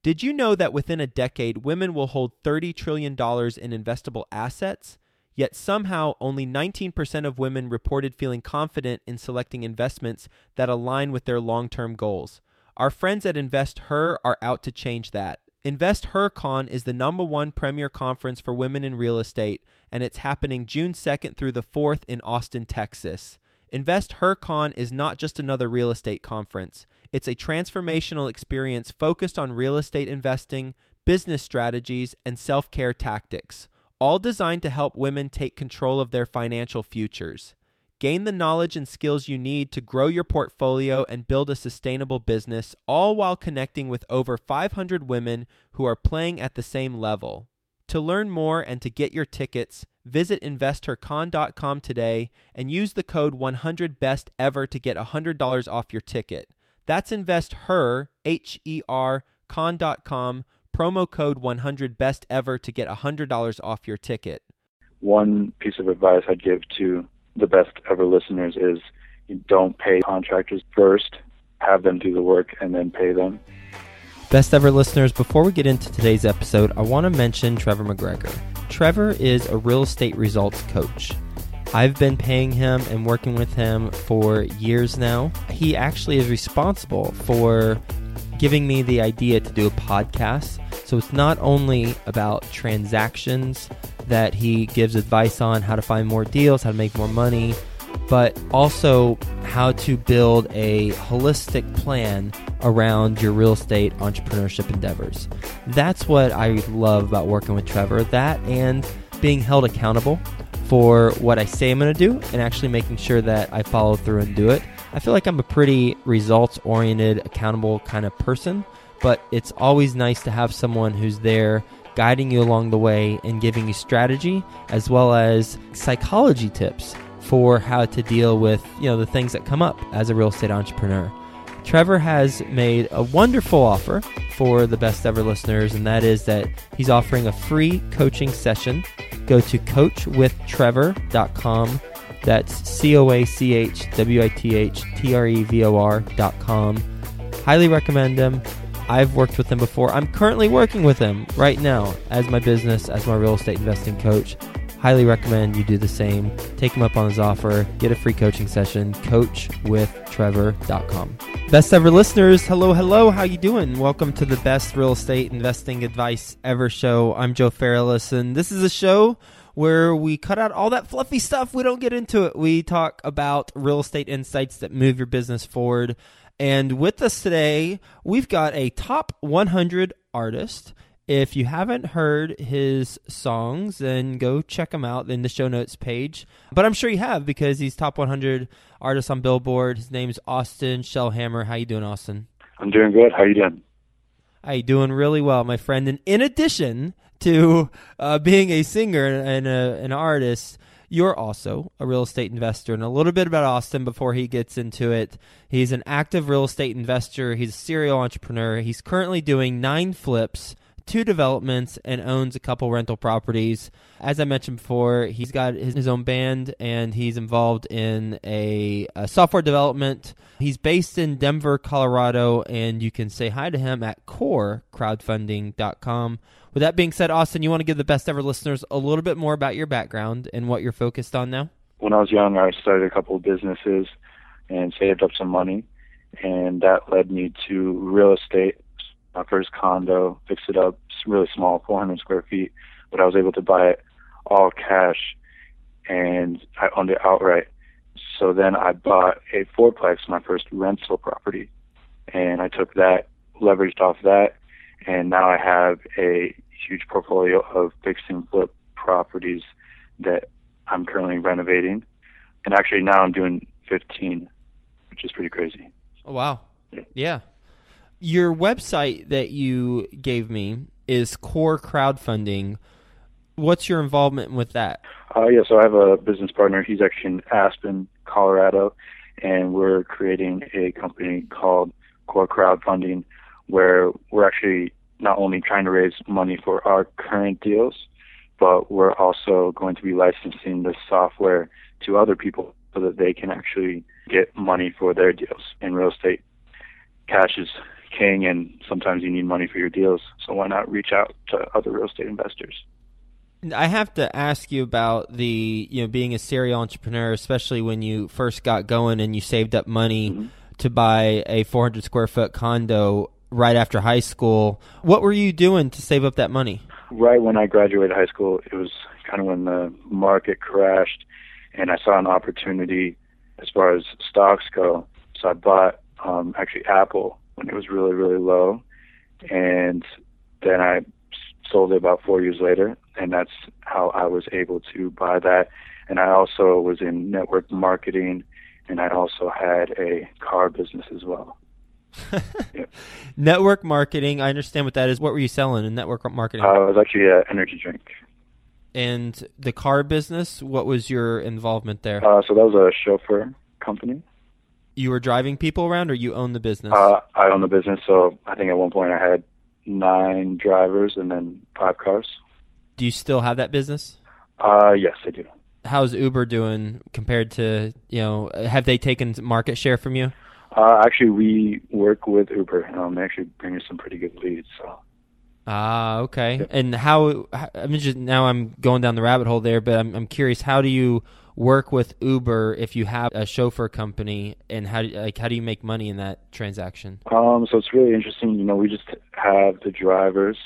Did you know that within a decade, women will hold $30 trillion in investable assets? Yet somehow only 19% of women reported feeling confident in selecting investments that align with their long-term goals. Our friends at InvestHer are out to change that. InvestHerCon is the #1 premier conference for women in real estate, and it's happening June 2nd through the 4th in Austin, Texas. InvestHerCon is not just another real estate conference. It's a transformational experience focused on real estate investing, business strategies, and self-care tactics, all designed to help women take control of their financial futures. Gain the knowledge and skills you need to grow your portfolio and build a sustainable business, all while connecting with over 500 women who are playing at the same level. To learn more and to get your tickets, visit InvestHerCon.com today and use the code 100BESTEVER to get $100 off your ticket. That's InvestHer, H-E-R, con.com, promo code 100BESTEVER to get $100 off your ticket. One piece of advice I'd give to the best ever listeners is you don't pay contractors first, have them do the work, and then pay them. Best ever listeners, before we get into today's episode, I want to mention Trevor McGregor. Trevor is a real estate results coach. I've been paying him and working with him for years now. He actually is responsible for giving me the idea to do a podcast. So it's not only about transactions that he gives advice on, how to find more deals, how to make more money, but also how to build a holistic plan around your real estate entrepreneurship endeavors. That's what I love about working with Trevor, that and being held accountable for what I say I'm going to do and actually making sure that I follow through and do it. I feel like I'm a pretty results-oriented, accountable kind of person, but it's always nice to have someone who's there guiding you along the way and giving you strategy as well as psychology tips for how to deal with, the things that come up as a real estate entrepreneur. Trevor has made a wonderful offer for the best ever listeners, and that is that he's offering a free coaching session. Go to coachwithtrevor.com. That's coachwithtrevor.com. Highly recommend him. I've worked with him before. I'm currently working with him right now as my business, as my real estate investing coach. Highly recommend you do the same. Take him up on his offer. Get a free coaching session. coachwithtrevor.com. Best ever listeners, hello. How you doing? Welcome to the best real estate investing advice ever show. I'm Joe Fairless, and this is a show where we cut out all that fluffy stuff. We don't get into it. We talk about real estate insights that move your business forward. And with us today, we've got a top 100 artist. If you haven't heard his songs, then go check them out in the show notes page. But I'm sure you have because he's top 100 artist on Billboard. His name's Austin Shellhammer. How you doing, Austin? I'm doing good. How you doing? I'm doing really well, my friend. And in addition to being a singer and an artist, you're also a real estate investor. And a little bit about Austin before he gets into it. He's an active real estate investor. He's a serial entrepreneur. He's currently doing 9 flips, 2 developments, and owns a couple rental properties. As I mentioned before, he's got his own band, and he's involved in a software development. He's based in Denver, Colorado, and you can say hi to him at corecrowdfunding.com. With that being said, Austin, you want to give the best ever listeners a little bit more about your background and what you're focused on now? When I was young, I started a couple of businesses and saved up some money, and that led me to real estate. My first condo, fixed it up, it's really small, 400 square feet, but I was able to buy it all cash, and I owned it outright. So then I bought a fourplex, my first rental property, and I took that, leveraged off that, and now I have a huge portfolio of fix and flip properties that I'm currently renovating. And actually now I'm doing 15, which is pretty crazy. Oh, wow. Yeah. Your website that you gave me is Core Crowdfunding. What's your involvement with that? So I have a business partner. He's actually in Aspen, Colorado, and we're creating a company called Core Crowdfunding where we're actually not only trying to raise money for our current deals, but we're also going to be licensing the software to other people so that they can actually get money for their deals. In real estate, cash is king, and sometimes you need money for your deals. So why not reach out to other real estate investors? I have to ask you about being a serial entrepreneur, especially when you first got going and you saved up money to buy a 400 square foot condo right after high school. What were you doing to save up that money? Right when I graduated high school, it was kind of when the market crashed, and I saw an opportunity as far as stocks go. So I bought actually Apple when it was really, really low, and then I sold it about 4 years later, and that's how I was able to buy that. And I also was in network marketing, and I also had a car business as well. Yep. Network marketing, I understand what that is. What were you selling in network marketing? It was actually an energy drink. And the car business, what was your involvement there? So that was a chauffeur company. You were driving people around, or you owned the business? I owned the business, so I think at one point I had 9 drivers and then 5 cars. Do you still have that business? Yes, I do. How's Uber doing compared to, have they taken market share from you? Actually, we work with Uber. They actually bring us some pretty good leads. So. Okay. Yep. And now I'm going down the rabbit hole there, but I'm curious, how do you work with Uber if you have a chauffeur company, and how do you make money in that transaction? So it's really interesting. We just have the drivers,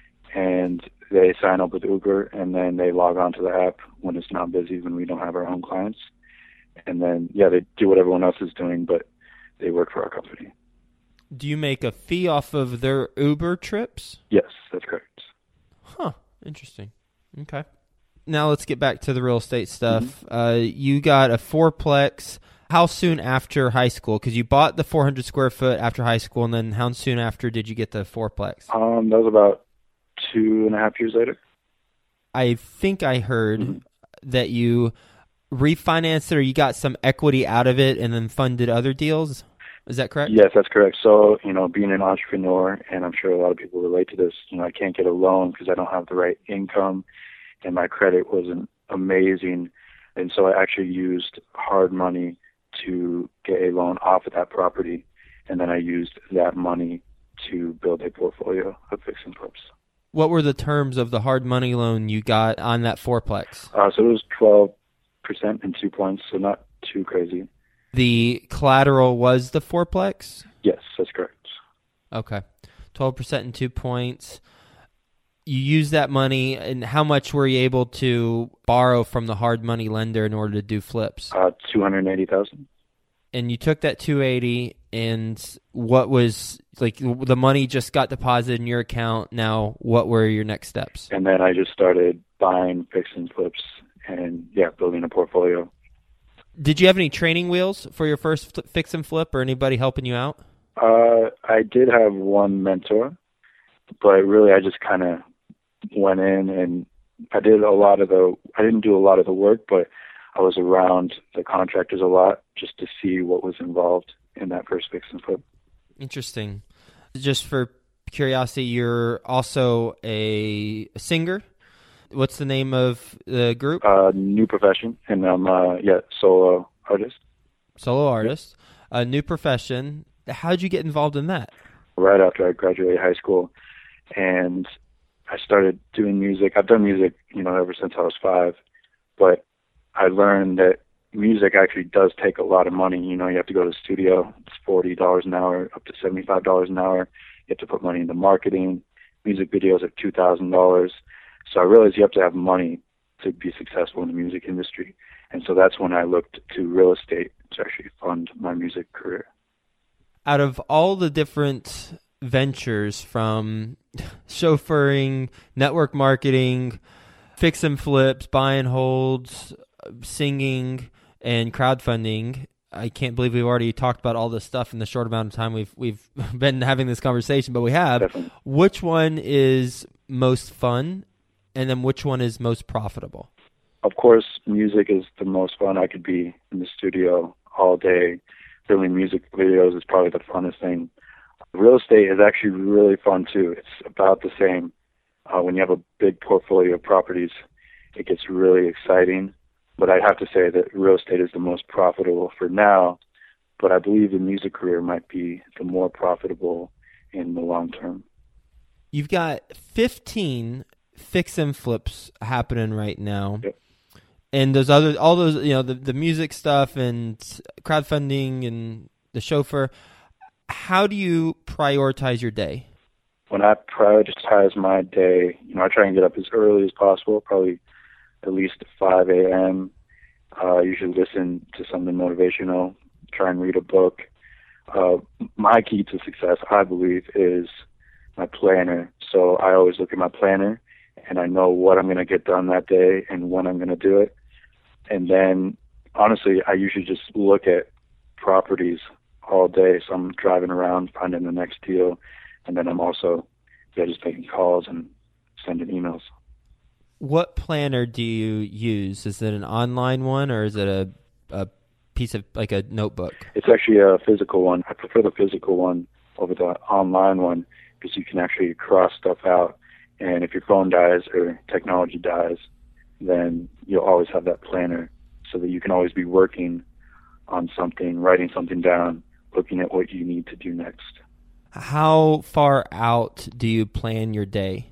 and they sign up with Uber, and then they log on to the app when it's not busy, when we don't have our own clients. And then, they do what everyone else is doing, but they work for our company. Do you make a fee off of their Uber trips? Yes, that's correct. Huh. Interesting. Okay. Now let's get back to the real estate stuff. You got a fourplex. How soon after high school? Because you bought the 400 square foot after high school, and then how soon after did you get the fourplex? That was about 2.5 years later. I think I heard that you refinanced it, or you got some equity out of it and then funded other deals. Is that correct? Yes, that's correct. So, being an entrepreneur, and I'm sure a lot of people relate to this, I can't get a loan because I don't have the right income, and my credit wasn't amazing. And so I actually used hard money to get a loan off of that property, and then I used that money to build a portfolio of fix and flips. What were the terms of the hard money loan you got on that fourplex? So it was 12% and 2 points, so not too crazy. The collateral was the fourplex? Yes, that's correct. Okay. 12% and 2 points. You used that money, and how much were you able to borrow from the hard money lender in order to do flips? $280,000. And you took that $280,000, and what was, the money just got deposited in your account. Now, what were your next steps? And then I just started buying fix and flips and, building a portfolio. Did you have any training wheels for your first fix and flip, or anybody helping you out? I did have one mentor, but really I just kind of went in, and I didn't do a lot of the work, but I was around the contractors a lot just to see what was involved in that first fix and flip. Interesting. Just for curiosity, you're also a singer. What's the name of the group? New Profession, and I'm solo artist. Solo artist. New Profession. How'd you get involved in that? Right after I graduated high school, and I started doing music. I've done music, ever since I was 5, but I learned that music actually does take a lot of money. You have to go to the studio. It's $40 an hour, up to $75 an hour. You have to put money into marketing. Music videos are $2,000. So I realized you have to have money to be successful in the music industry. And so that's when I looked to real estate to actually fund my music career. Out of all the different ventures, from chauffeuring, network marketing, fix and flips, buy and holds, singing, and crowdfunding, I can't believe we've already talked about all this stuff in the short amount of time we've been having this conversation, but we have. Definitely. Which one is most fun, and then which one is most profitable? Of course, music is the most fun. I could be in the studio all day. Filming music videos is probably the funnest thing. Real estate is actually really fun too. It's about the same. When you have a big portfolio of properties, it gets really exciting. But I'd have to say that real estate is the most profitable for now. But I believe the music career might be the more profitable in the long term. You've got 15 fix and flips happening right now. Yep. And all those, the music stuff and crowdfunding and the chauffeur. How do you prioritize your day? When I prioritize my day, I try and get up as early as possible, probably at least 5 a.m. I usually listen to something motivational, try and read a book. My key to success, I believe, is my planner. So I always look at my planner, and I know what I'm going to get done that day and when I'm going to do it. And then, honestly, I usually just look at properties all day. So I'm driving around, finding the next deal, and then I'm also just making calls and sending emails. What planner do you use? Is it an online one, or is it a piece of, like, a notebook? It's actually a physical one. I prefer the physical one over the online one because you can actually cross stuff out. And if your phone dies or technology dies, then you'll always have that planner so that you can always be working on something, writing something down, looking at what you need to do next. How far out do you plan your day?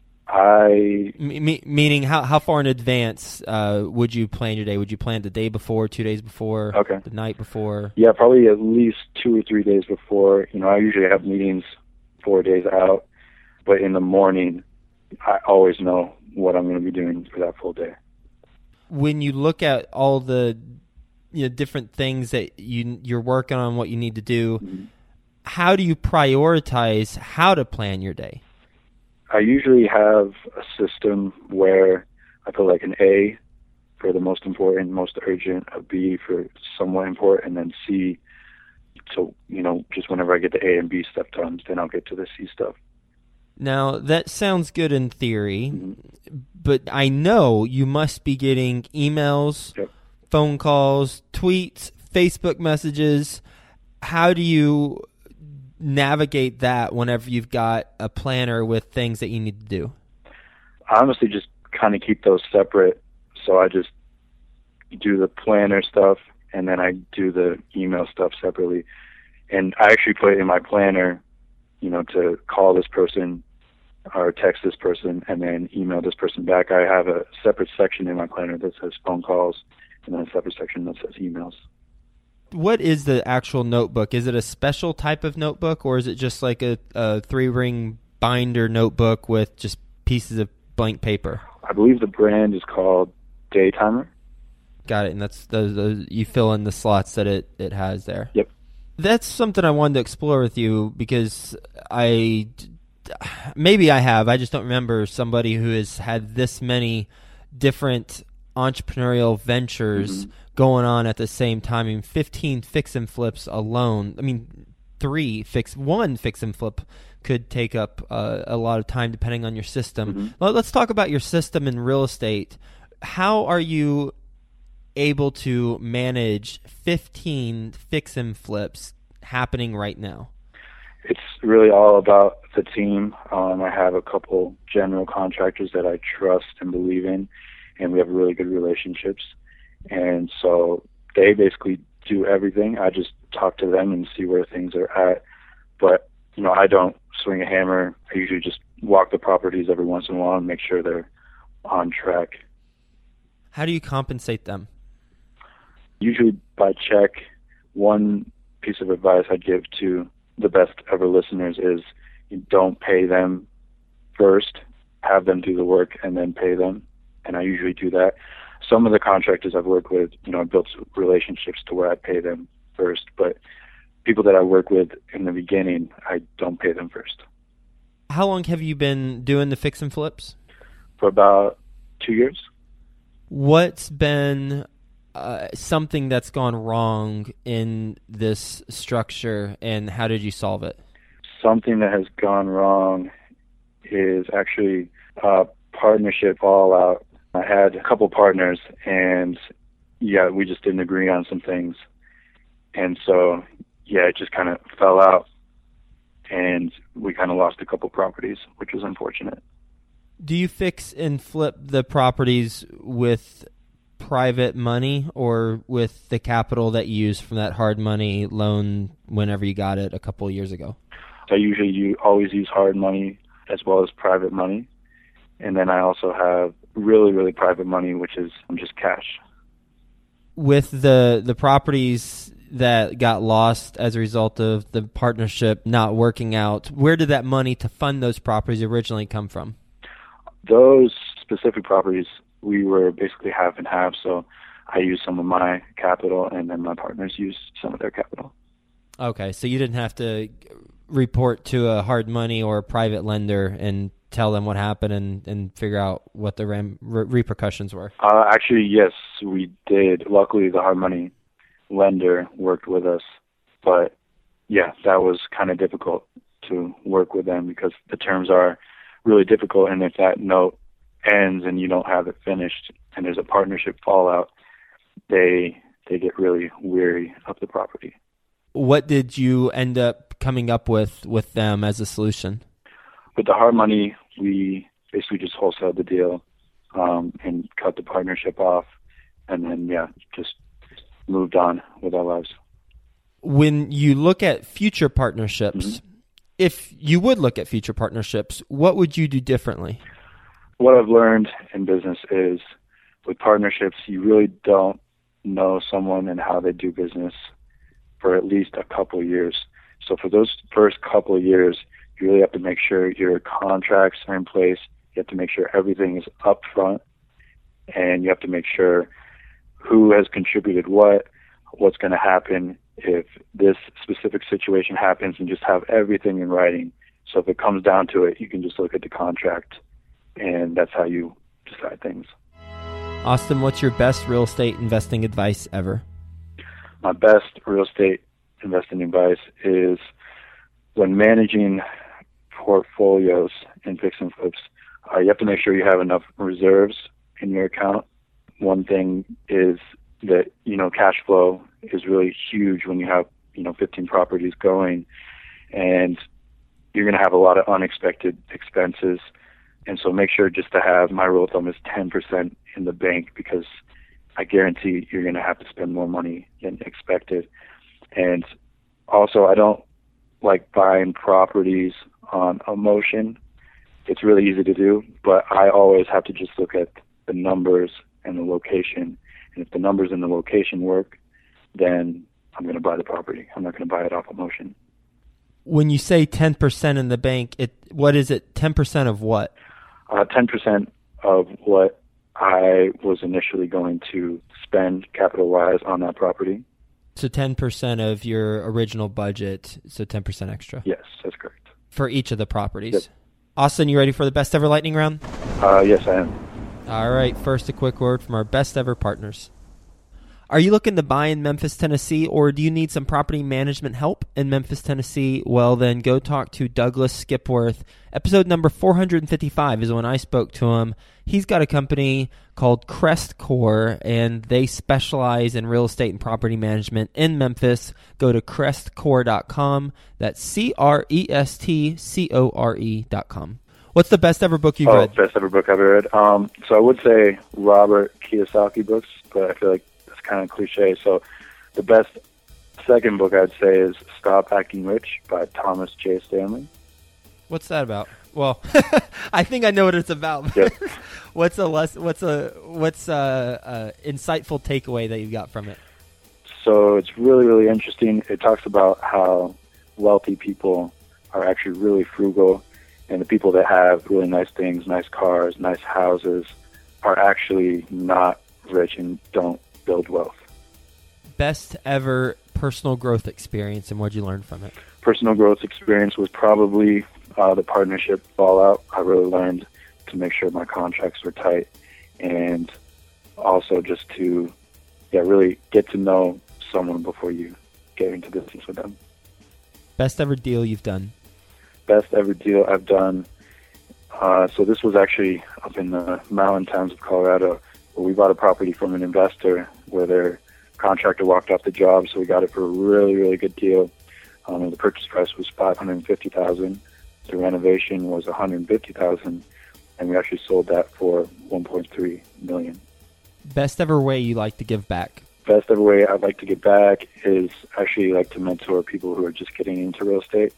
Meaning how far in advance would you plan your day? Would you plan the day before, 2 days before, the night before? Yeah, probably at least 2 or 3 days before. I usually have meetings 4 days out, but in the morning, I always know what I'm going to be doing for that full day. When you look at all the different things that you're working on, what you need to do, mm-hmm. How do you prioritize how to plan your day? I usually have a system where I put like an A for the most important, most urgent, a B for somewhat important, and then C. So, just whenever I get the A and B stuff done, then I'll get to the C stuff. Now, that sounds good in theory, mm-hmm. but I know you must be getting emails, yep. phone calls, tweets, Facebook messages. How do you navigate that whenever you've got a planner with things that you need to do? I honestly just kind of keep those separate. So I just do the planner stuff and then I do the email stuff separately. And I actually put in my planner, to call this person or text this person and then email this person back. I have a separate section in my planner that says phone calls and then a separate section that says emails. What is the actual notebook? Is it a special type of notebook, or is it just like a 3-ring binder notebook with just pieces of blank paper? I believe the brand is called Daytimer. Got it, and that's those you fill in the slots that it has there. Yep. That's something I wanted to explore with you because maybe I have. I just don't remember somebody who has had this many different entrepreneurial ventures mm-hmm. going on at the same time. I mean, 15 fix and flips alone. I mean, one fix and flip could take up a lot of time depending on your system. Mm-hmm. Let's talk about your system in real estate. How are you able to manage 15 fix and flips happening right now? It's really all about the team. I have a couple general contractors that I trust and believe in, and we have really good relationships. And so they basically do everything. I just talk to them and see where things are at. But, I don't swing a hammer. I usually just walk the properties every once in a while and make sure they're on track. How do you compensate them? Usually by check. One piece of advice I'd give to the best ever listeners is you don't pay them first, have them do the work and then pay them. And I usually do that. Some of the contractors I've worked with, I built relationships to where I pay them first, but people that I work with in the beginning, I don't pay them first. How long have you been doing the fix and flips? For about 2 years. What's been something that's gone wrong in this structure, and how did you solve it? Something that has gone wrong is actually partnership fallout. I had a couple partners, and we just didn't agree on some things. And so, it just kind of fell out, and we kind of lost a couple properties, which was unfortunate. Do you fix and flip the properties with private money or with the capital that you used from that hard money loan whenever you got it a couple of years ago? So I usually always use hard money as well as private money. And then I also have really, really private money, which is just cash. With the properties that got lost as a result of the partnership not working out, where did that money to fund those properties originally come from? Those specific properties, we were basically half and half. So I used some of my capital, and then my partners used some of their capital. Okay, so you didn't have to report to a hard money or a private lender and tell them what happened and figure out what the repercussions were? Actually, yes, we did. Luckily, the hard money lender worked with us. But, yeah, that was kind of difficult to work with them because the terms are really difficult. And if that note ends and you don't have it finished and there's a partnership fallout, they get really weary of the property. What did you end up coming up with them as a solution? With the hard money, we basically just wholesaled the deal and cut the partnership off, and then, just moved on with our lives. When you look at future partnerships, if you would look at future partnerships, what would you do differently? What I've learned in business is with partnerships, you really don't know someone and how they do business for at least a couple of years. So for those first couple of years, you really have to make sure your contracts are in place. You have to make sure everything is up front, and you have to make sure who has contributed what's going to happen if this specific situation happens, and just have everything in writing. So if it comes down to it, you can just look at the contract, and that's how you decide things. Austin, what's your best real estate investing advice ever? My best real estate investing advice is when managing portfolios in fix and flips, you have to make sure you have enough reserves in your account. One thing is that, cash flow is really huge when you have, 15 properties going, and you're going to have a lot of unexpected expenses. And so make sure just to have, my rule of thumb is 10% in the bank, because I guarantee you're going to have to spend more money than expected. And also, I don't like buying properties on emotion. It's really easy to do, but I always have to just look at the numbers and the location. And if the numbers and the location work, then I'm going to buy the property. I'm not going to buy it off emotion. When you say 10% in the bank, what is it? 10% of what? 10% of what I was initially going to spend capital-wise on that property. So 10% of your original budget, so 10% extra? Yes, that's correct. For each of the properties? Yep. Austin, you ready for the best ever lightning round? Yes, I am. All right, first a quick word from our best ever partners. Are you looking to buy in Memphis, Tennessee, or do you need some property management help in Memphis, Tennessee? Well, then go talk to Douglas Skipworth. Episode number 455 is when I spoke to him. He's got a company called Crestcore, and they specialize in real estate and property management in Memphis. Go to crestcore.com. That's CRESTCORE.com. What's the best ever book you've read? Best ever book I've ever read. So I would say Robert Kiyosaki books, but I feel like it's kind of cliche. So the best second book I'd say is Stop Acting Rich by Thomas J. Stanley. What's that about? Well, I think I know what it's about. Yep. What's a insightful takeaway that you got from it? So it's really, really interesting. It talks about how wealthy people are actually really frugal, and the people that have really nice things, nice cars, nice houses, are actually not rich and don't build wealth. Best ever personal growth experience, and what'd you learn from it? Personal growth experience was probably the partnership fallout. I really learned to make sure my contracts were tight, and also just to really get to know someone before you get into business with them. Best ever deal you've done? Best ever deal I've done. So this was actually up in the mountain towns of Colorado, where we bought a property from an investor where their contractor walked off the job, so we got it for a really, really good deal. The purchase price was $550,000. The renovation was $150,000, and we actually sold that for $1.3 million. Best ever way you like to give back? Best ever way I'd like to give back is actually like to mentor people who are just getting into real estate.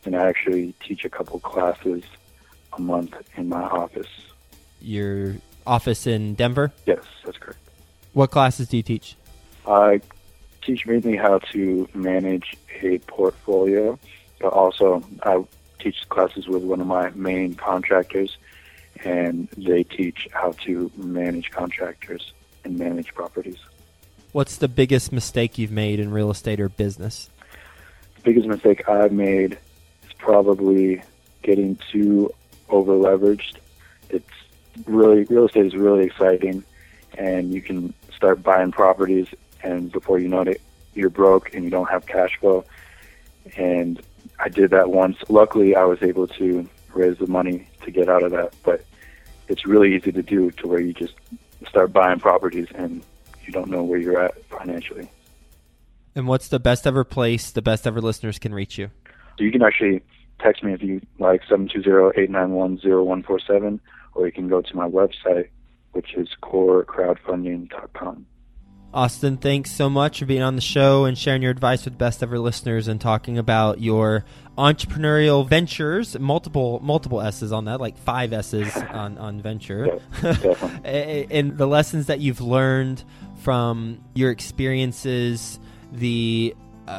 and I actually teach a couple classes a month in my office. Your office in Denver? Yes, that's correct. What classes do you teach? I teach mainly how to manage a portfolio, but also I teach classes with one of my main contractors, and they teach how to manage contractors and manage properties. What's the biggest mistake you've made in real estate or business? The biggest mistake I've made is probably getting too over-leveraged. Real estate is really exciting, and you can start buying properties, and before you know it, you're broke and you don't have cash flow. And I did that once. Luckily, I was able to raise the money to get out of that, but it's really easy to do, to where you just start buying properties and you don't know where you're at financially. And what's the best ever place the best ever listeners can reach you? So you can actually text me if you like, 720-891-0147, or you can go to my website, which is corecrowdfunding.com. Austin, thanks so much for being on the show and sharing your advice with best ever listeners and talking about your entrepreneurial ventures. Multiple S's on that, like 5 S's on venture. Yeah, definitely. And the lessons that you've learned from your experiences, the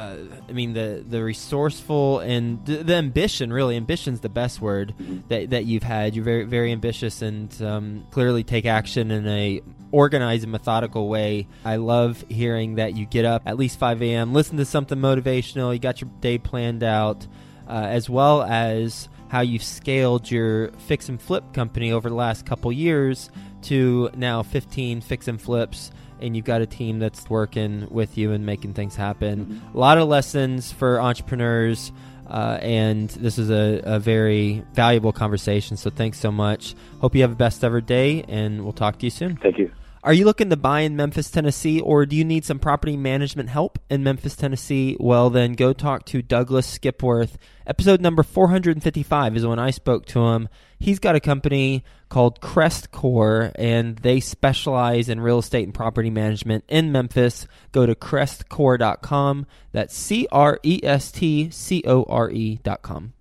resourceful and the ambition. Really, ambition's the best word that you've had. You're very, very ambitious and clearly take action in a organized and methodical way. I love hearing that you get up at least 5 a.m., listen to something motivational, you got your day planned out, as well as how you've scaled your fix and flip company over the last couple years to now 15 fix and flips, and you've got a team that's working with you and making things happen. A lot of lessons for entrepreneurs, and this is a very valuable conversation, so thanks so much. Hope you have a best ever day, and we'll talk to you soon. Thank you. Are you looking to buy in Memphis, Tennessee, or do you need some property management help in Memphis, Tennessee? Well, then go talk to Douglas Skipworth. Episode number 455 is when I spoke to him. He's got a company called Crestcore, and they specialize in real estate and property management in Memphis. Go to crestcore.com. That's CRESTCORE.com.